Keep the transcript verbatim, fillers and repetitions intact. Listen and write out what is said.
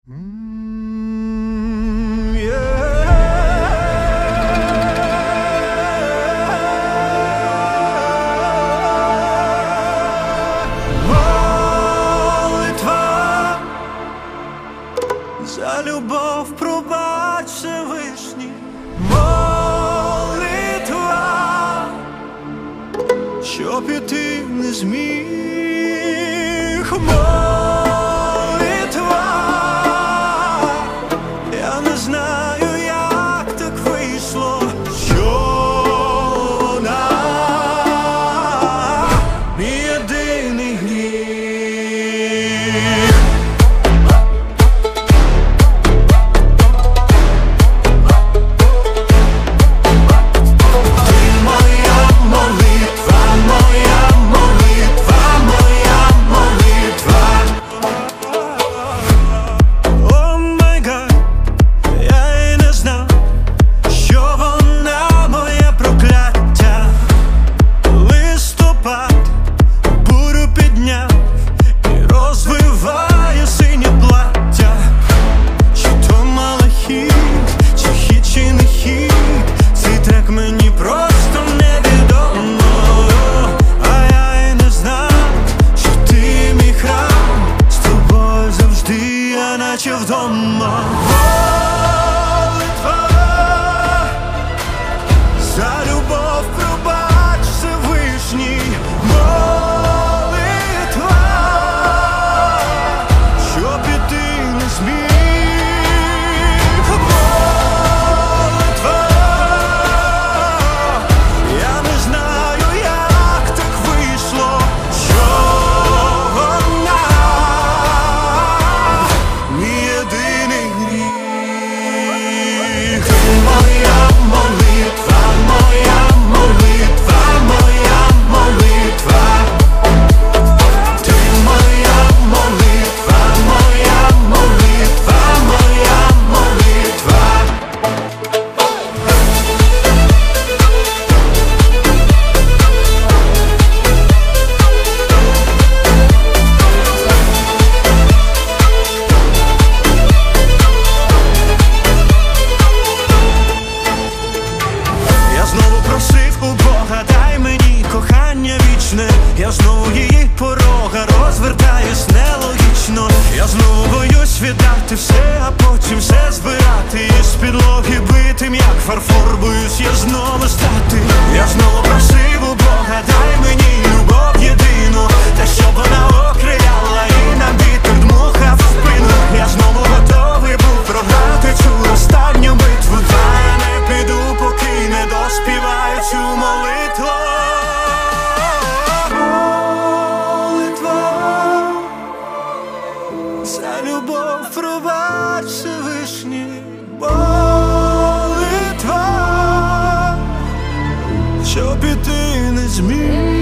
Mm, yeah. Молитва за любов, пробач Всевишній. Молитва, що піти не зміг. Я не знаю, як так вийшло, що вона мій єдиний гріх. Ти моя молитва, моя молитва, моя молитва. Наче вдома. Молитва за любов, пробач Всевишній. Молитва, що піти не зміг. Молитва, я не знаю, як так вийшло, що вона мій єдиний гріх. Ти моя молитва, моя молитва, моя молитва. Ти моя молитва, моя молитва, моя молитва. Знову просив у Бога, дай мені кохання вічне. Я знову її порога розвертаюсь нелогічно. Я знову боюсь віддати все, а потім все збирати. Із підлоги битим, як фарфор, боюсь я знову стати. Я знову просив у Бога, дай мені любов єдину, та щоб вона окриляла і на вітер дмухав в спину. Я знову готовий був програти цю останню битву. Та я не піду, поки не доспіваю цю молитву. Молитва за любов, пробач Всевишній. Молитва, що піти не зміг.